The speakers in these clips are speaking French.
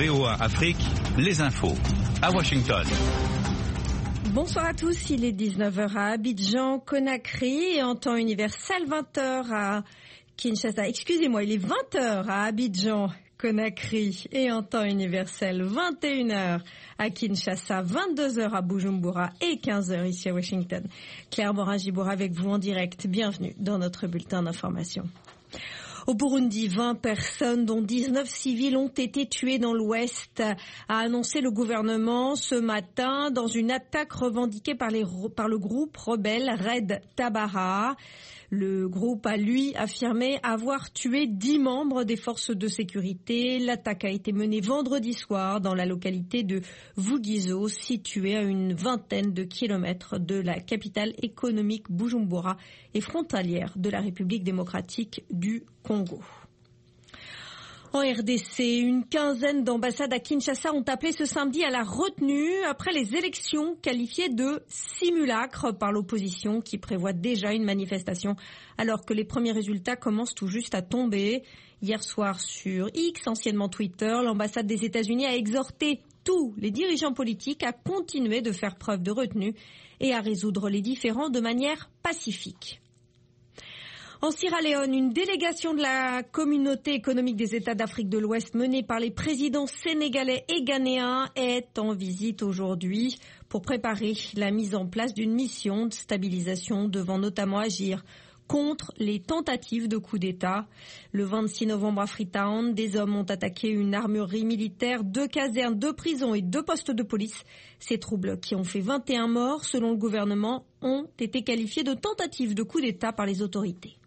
VOA Afrique, les infos. À Washington. Bonsoir à tous, il est 19h à Abidjan, Conakry et en temps universel 20h à Kinshasa. Excusez-moi, il est 20h à Abidjan, Conakry et en temps universel 21h à Kinshasa, 22h à Bujumbura et 15h ici à Washington. Claire Morin-Gibour avec vous en direct. Bienvenue dans notre bulletin d'information. Au Burundi, 20 personnes, dont 19 civils, ont été tuées dans l'Ouest, a annoncé le gouvernement ce matin dans une attaque revendiquée par le groupe rebelle Red Tabara. Le groupe a, lui, affirmé avoir tué 10 membres des forces de sécurité. L'attaque a été menée vendredi soir dans la localité de Vugizo, située à une vingtaine de kilomètres de la capitale économique Bujumbura et frontalière de la République démocratique du Congo. En RDC, une quinzaine d'ambassades à Kinshasa ont appelé ce samedi à la retenue après les élections qualifiées de simulacre par l'opposition qui prévoit déjà une manifestation alors que les premiers résultats commencent tout juste à tomber. Hier soir sur X, anciennement Twitter, l'ambassade des États-Unis a exhorté tous les dirigeants politiques à continuer de faire preuve de retenue et à résoudre les différends de manière pacifique. En Sierra Leone, une délégation de la communauté économique des États d'Afrique de l'Ouest menée par les présidents sénégalais et ghanéens est en visite aujourd'hui pour préparer la mise en place d'une mission de stabilisation devant notamment agir contre les tentatives de coup d'État. Le 26 novembre à Freetown, des hommes ont attaqué une armurerie militaire, 2 casernes, 2 prisons et 2 postes de police. Ces troubles qui ont fait 21 morts, selon le gouvernement, ont été qualifiés de tentatives de coup d'État par les autorités.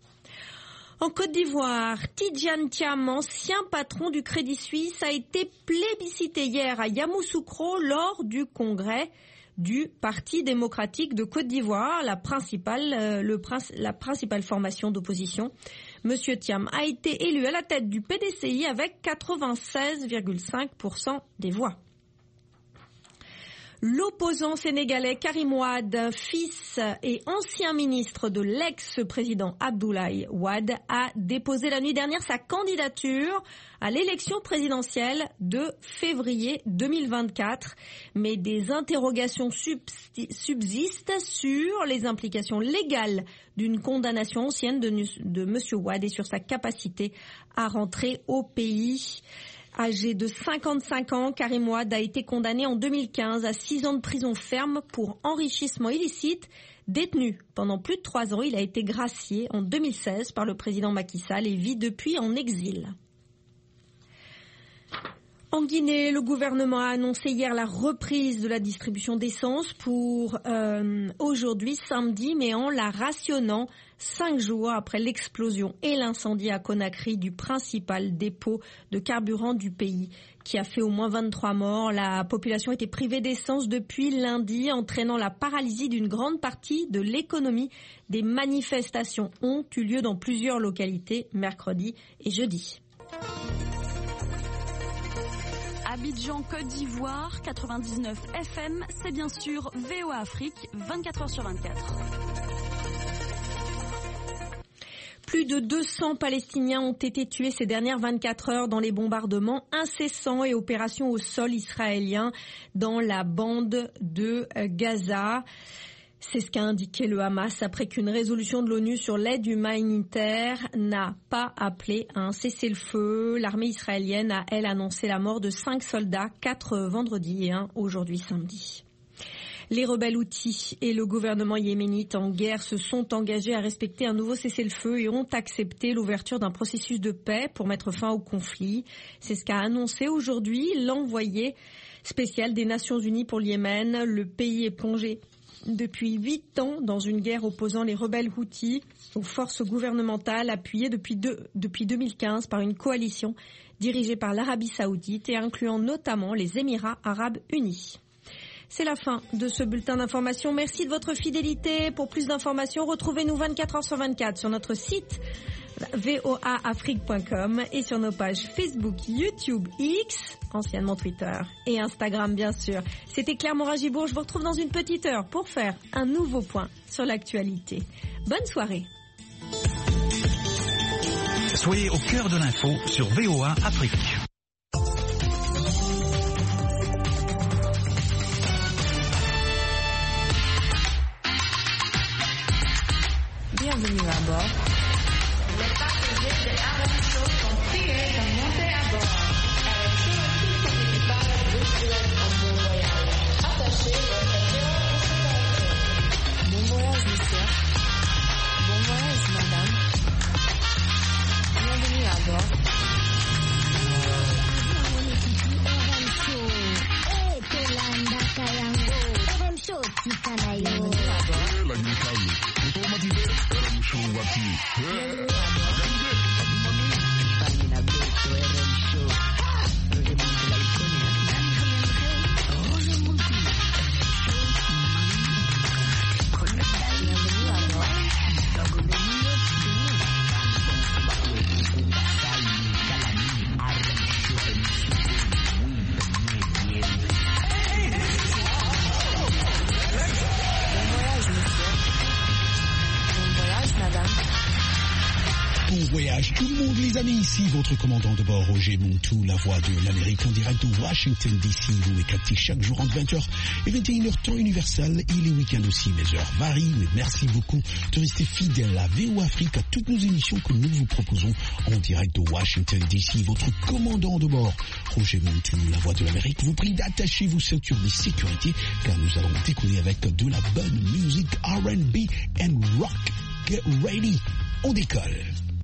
En Côte d'Ivoire, Tidjane Thiam, ancien patron du Crédit Suisse, a été plébiscité hier à Yamoussoukro lors du congrès du Parti démocratique de Côte d'Ivoire, la principale formation d'opposition. Monsieur Thiam a été élu à la tête du PDCI avec 96,5% des voix. L'opposant sénégalais Karim Wade, fils et ancien ministre de l'ex-président Abdoulaye Wade, a déposé la nuit dernière sa candidature à l'élection présidentielle de février 2024. Mais des interrogations subsistent sur les implications légales d'une condamnation ancienne de M. Wade et sur sa capacité à rentrer au pays. Âgé de 55 ans, Karim Wade a été condamné en 2015 à 6 ans de prison ferme pour enrichissement illicite. Détenu pendant plus de 3 ans, il a été gracié en 2016 par le président Macky Sall et vit depuis en exil. En Guinée, le gouvernement a annoncé hier la reprise de la distribution d'essence pour aujourd'hui, samedi, mais en la rationnant 5 jours après l'explosion et l'incendie à Conakry du principal dépôt de carburant du pays qui a fait au moins 23 morts. La population était privée d'essence depuis lundi, entraînant la paralysie d'une grande partie de l'économie. Des manifestations ont eu lieu dans plusieurs localités mercredi et jeudi. Abidjan, Côte d'Ivoire, 99 FM, c'est bien sûr VOA Afrique, 24h sur 24. Plus de 200 Palestiniens ont été tués ces dernières 24 heures dans les bombardements incessants et opérations au sol israélien dans la bande de Gaza. C'est ce qu'a indiqué le Hamas après qu'une résolution de l'ONU sur l'aide humanitaire n'a pas appelé à un cessez-le-feu. L'armée israélienne a, elle, annoncé la mort de 5 soldats, 4 vendredi et 1 aujourd'hui samedi. Les rebelles houthis et le gouvernement yéménite en guerre se sont engagés à respecter un nouveau cessez-le-feu et ont accepté l'ouverture d'un processus de paix pour mettre fin au conflit. C'est ce qu'a annoncé aujourd'hui l'envoyé spécial des Nations Unies pour le Yémen. Le pays est plongé depuis 8 ans dans une guerre opposant les rebelles houthis aux forces gouvernementales appuyées depuis 2015 par une coalition dirigée par l'Arabie Saoudite et incluant notamment les Émirats Arabes Unis. C'est la fin de ce bulletin d'information. Merci de votre fidélité. Pour plus d'informations, retrouvez-nous 24 heures sur 24 sur notre site voaafrique.com et sur nos pages Facebook, YouTube, X, anciennement Twitter et Instagram bien sûr. C'était Claire Morin-Gibour. Je vous retrouve dans une petite heure pour faire un nouveau point sur l'actualité. Bonne soirée. Soyez au cœur de l'info sur VOA Afrique. Voyage tout le monde les amis, ici votre commandant de bord Roger Montou, la voix de l'Amérique en direct de Washington DC. Vous est capté chaque jour entre 20h et 21h temps universel et les week-ends aussi. Mes heures varient, mais merci beaucoup de rester fidèle à VOA Afrique, à toutes nos émissions que nous vous proposons en direct de Washington DC. Votre commandant de bord Roger Montou, la voix de l'Amérique, vous prie d'attacher vos ceintures de sécurité car nous allons décoller avec de la bonne musique R&B and rock. Get ready, on décolle.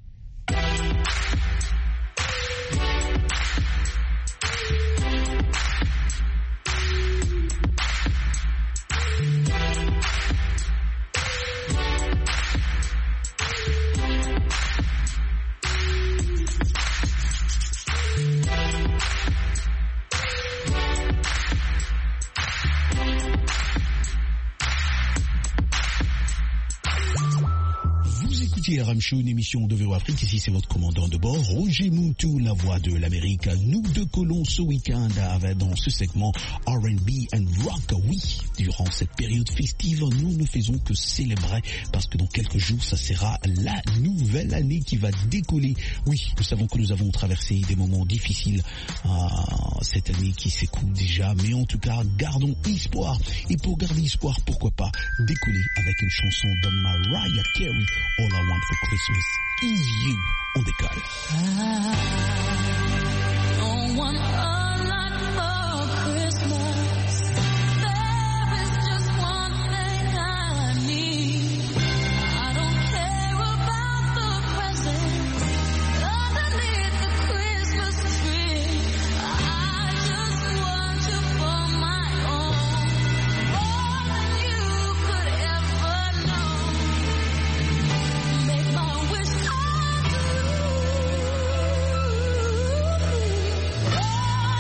RM Show, une émission de VOA Afrique. Ici, c'est votre commandant de bord, Roger Montou, la voix de l'Amérique. Nous décollons ce week-end dans ce segment R&B and Rock. Oui, durant cette période festive, nous ne faisons que célébrer parce que dans quelques jours, ça sera la nouvelle année qui va décoller. Oui, nous savons que nous avons traversé des moments difficiles cette année qui s'écoule déjà, mais en tout cas, gardons espoir. Et pour garder espoir, pourquoi pas décoller avec une chanson de Mariah Carey, All I Want for Christmas is You. On décolle. Don't want a lot for Christmas. There is just one thing I need. I don't care about the presents underneath the Christmas tree. I just want you for my own, more than you could ever know. Make my wish come true.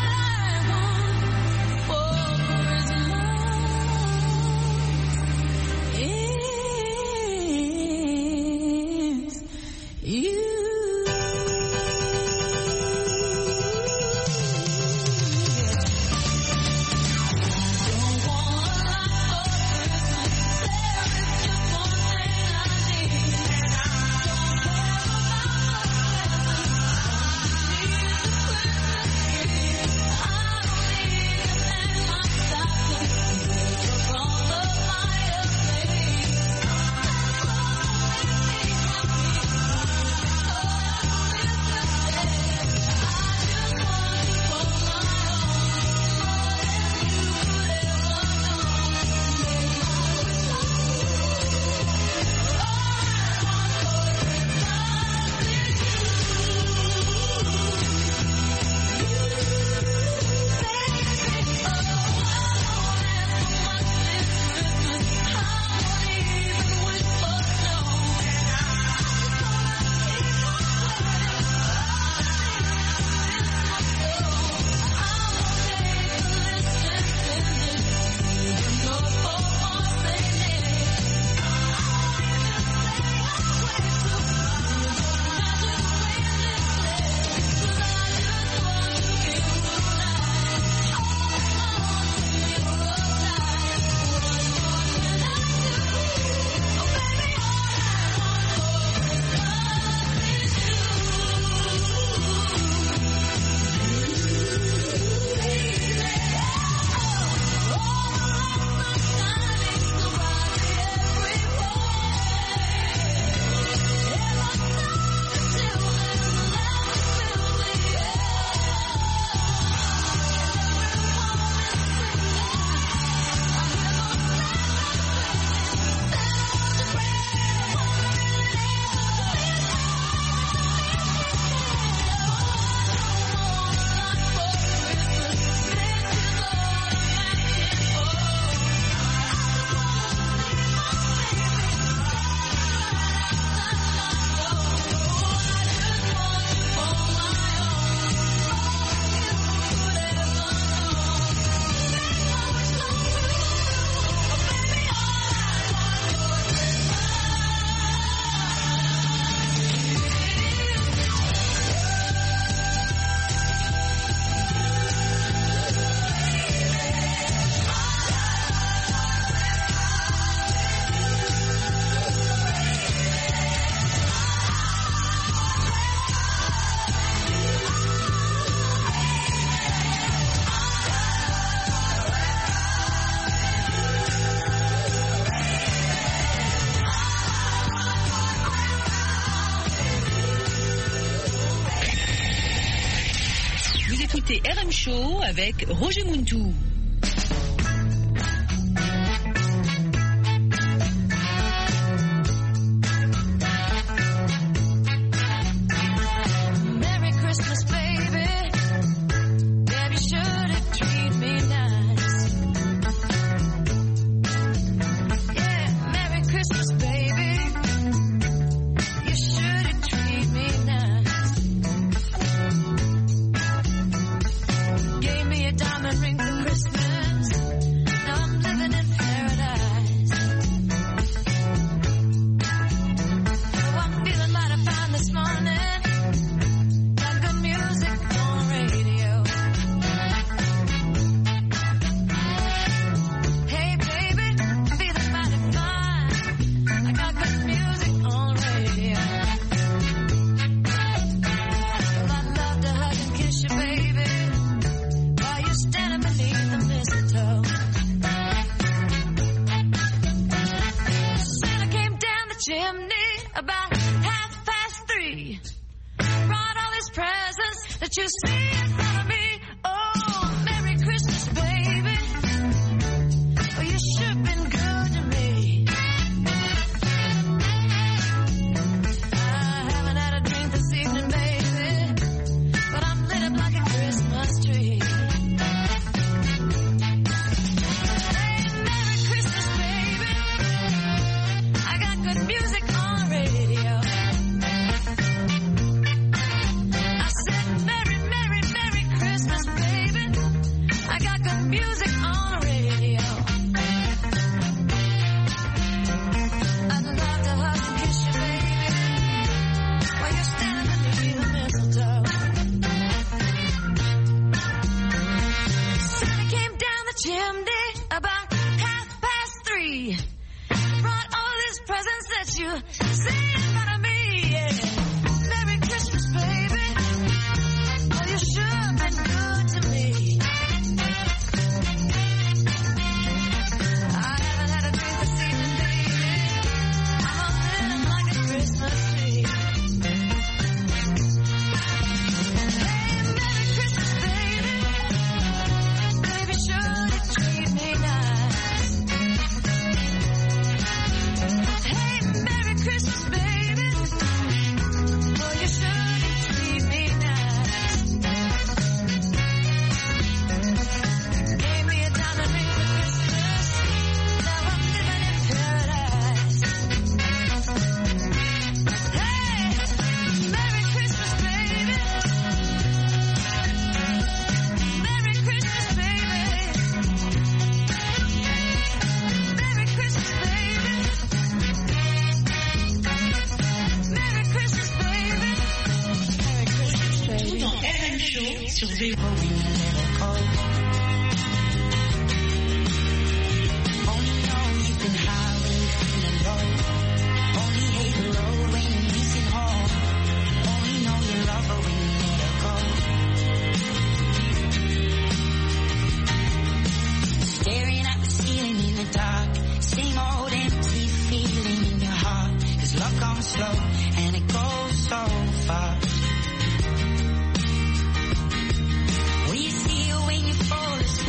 écoutez RM Show avec Roger Muntou. Will you see when you fall asleep?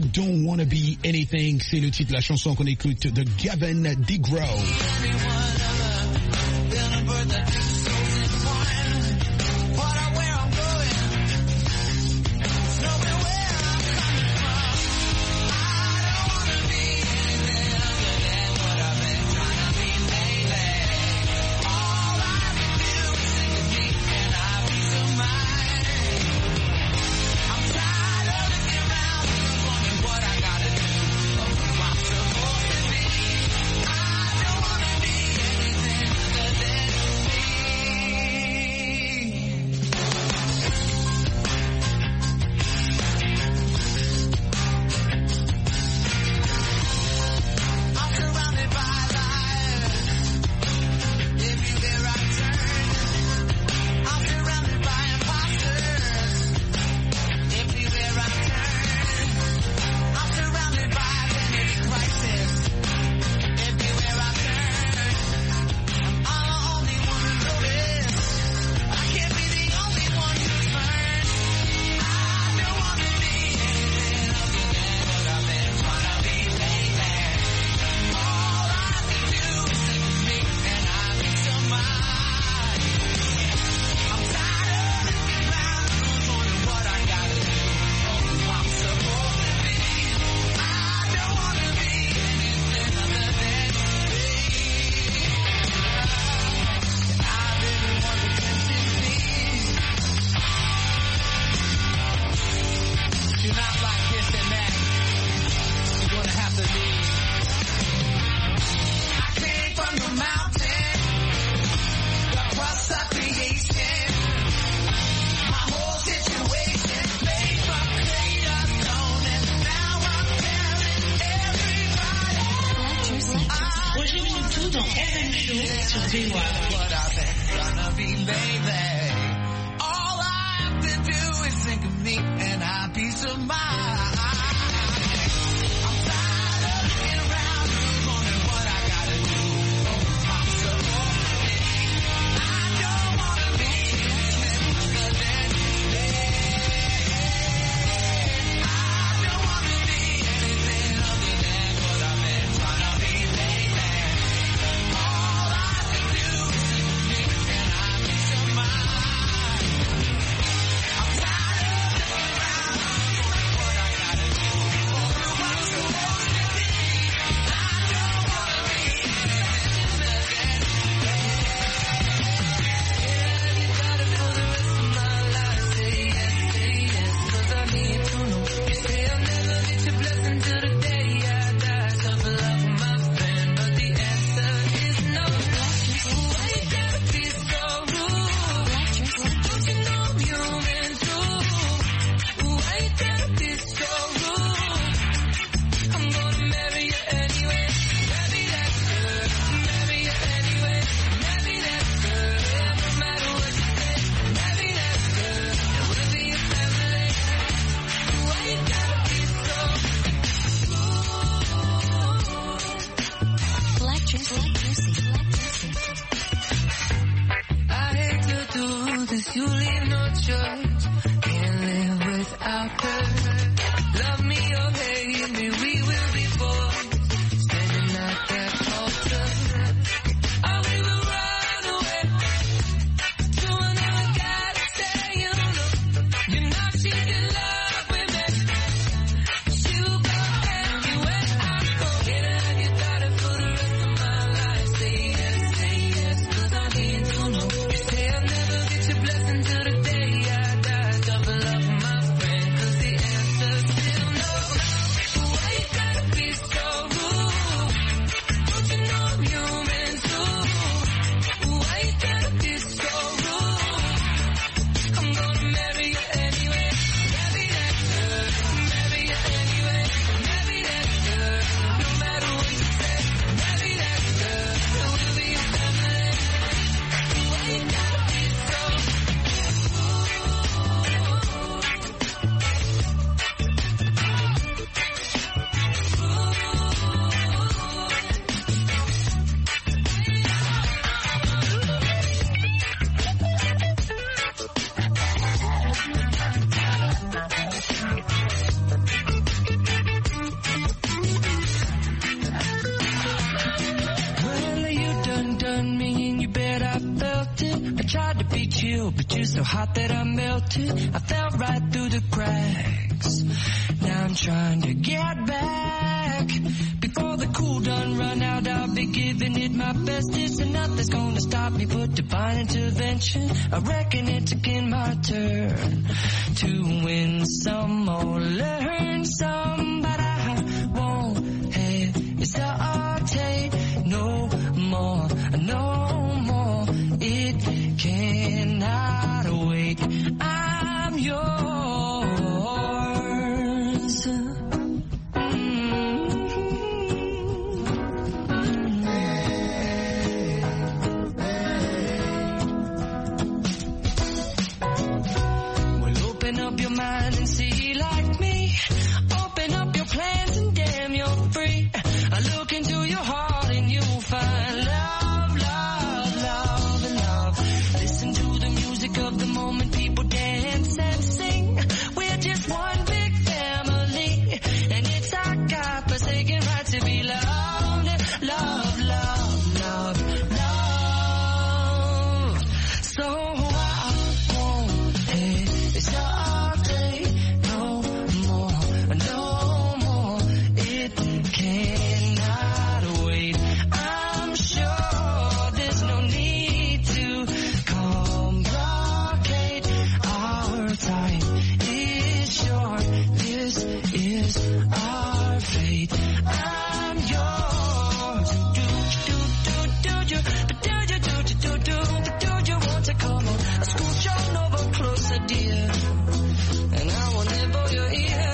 Don't Wanna Be Anything, c'est le titre de la chanson qu'on écoute de Gavin DeGraw. chill, but you're so hot that I melted. I fell right through the cracks. Now I'm trying to get back. Before the cool done run out, I'll be giving it my bestest, and nothing's gonna stop me but divine intervention. I reckon it's again my turn to win some or learn some, but I won't hesitate no more, no more. It cannot wait. I'm yours. Mind and see like me. Open up your plans and damn, you're free. I look into your heart and you'll find love, love, love, and love. Listen to the music of the moment, people dance and sing. We're just one big family, and it's our God-forsaken right to be loved. Love, love, love, love. So I won't hesitate no more. It cannot wait. I'm sure there's no need to complicate. Our time is short. This is our fate. I'm yours. Do you want to come on? Scooch on over closer, dear. And I will nibble your ear.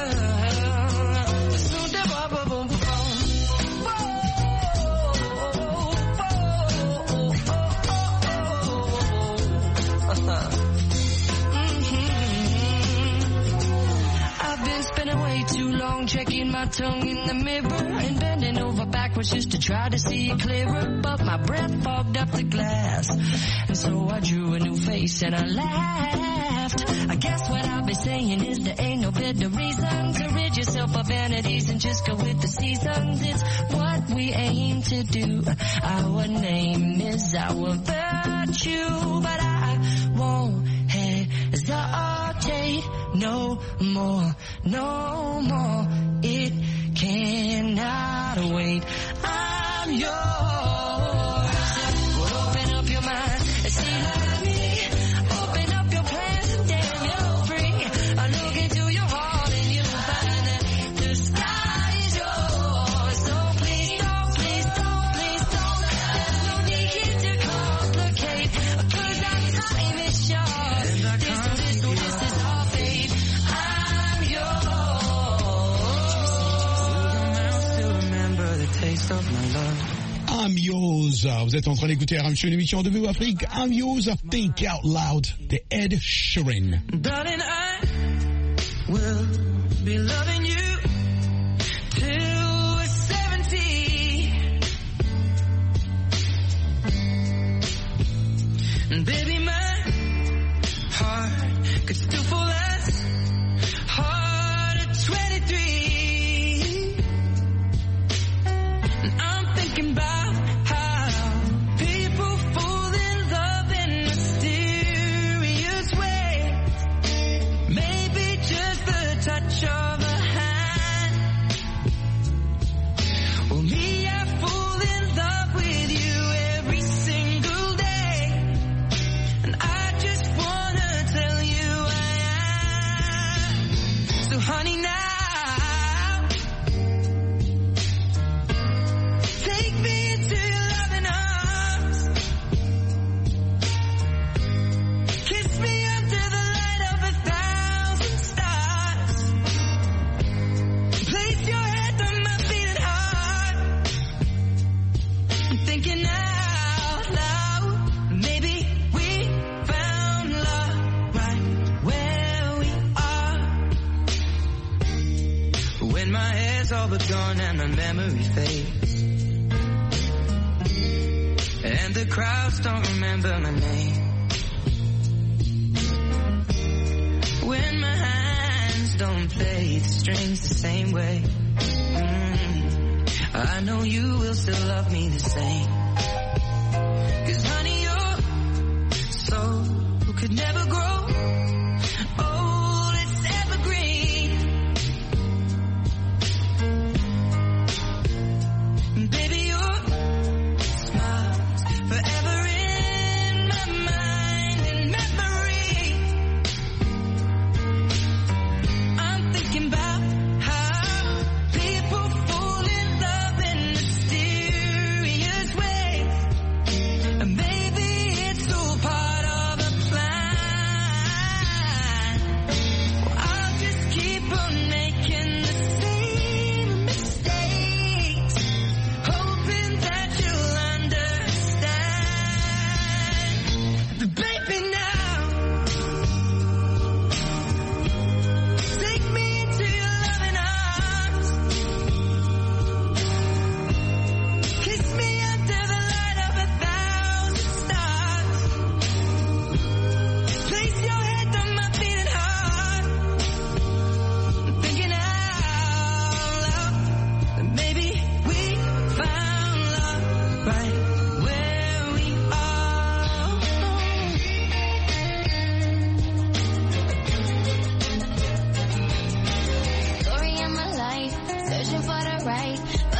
I've been spending way too long checking my tongue in the mirror and bending over backwards just to try to see it clearer, but my breath fogged up the glass, and so I drew a new face and I laughed. I guess what I'll be saying is there ain't no better reason to rid yourself of vanities and just go with the seasons. It's what we aim to do. Our name is our virtue, but I won't hesitate no more, no more. It cannot wait. I'm yours. Open up your mind and see like me. Open up your plans and damn, you're free. I look into your heart and you'll find that the sky is yours. So please don't, please don't, please don't. There's no need to complicate, 'cause our time is short. This is our fate. I'm yours. Still remember the taste of my love. I'm yours. Vous êtes en train d'écouter RM Show, une émission de VOA Afrique. I'm yours. Think out loud. The Ed Sheeran. Darling, I will be loving you till we're 70. And baby, my heart could still fall as hard at 23. And I'm thinking about how people fall in love in mysterious ways. Maybe just the touch of a hand. Well, me, I fall in love with you every single day. And I just wanna tell you I am. So honey, now take me into your loving arms. Kiss me under the light of 1,000 stars. Place your head on my beating heart. I'm thinking out loud. Maybe we found love right where we are. When my hair's all but gone and my memory fades, and the crowds don't remember my name. When my hands don't play the strings the same way, I know you will still love me the same. 'Cause honey, you're so could never grow old, it's evergreen. Baby, your smile's forever in my mind and memory. I'm thinking about how people fall in love in mysterious ways. And maybe it's all part of a plan. Well, I'll just keep on making the same mistakes, hoping that you'll understand. But baby, now take me into your loving arms, kiss me under the light of 1,000 stars, place your head on my beating heart. I'm thinking out loud that maybe we found love right where we are. Story of my life, searching for the right